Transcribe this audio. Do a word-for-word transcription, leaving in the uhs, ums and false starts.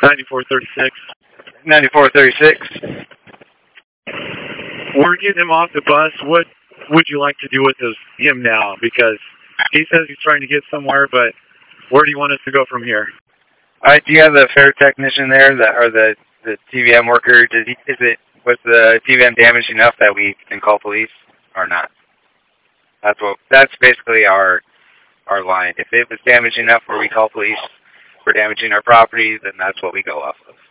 ninety-four thirty-six. ninety-four thirty-six. We're getting him off the bus. What would you like to do with his, him now? Because he says he's trying to get somewhere, but where do you want us to go from here? All right, do you have the fare technician there, that, or the, the T V M worker? Did he, is it, was the T V M damaged enough that we can call police or not? That's what, that's basically our, our line. If it was damaged enough where we call police for damaging our property, then that's what we go off of.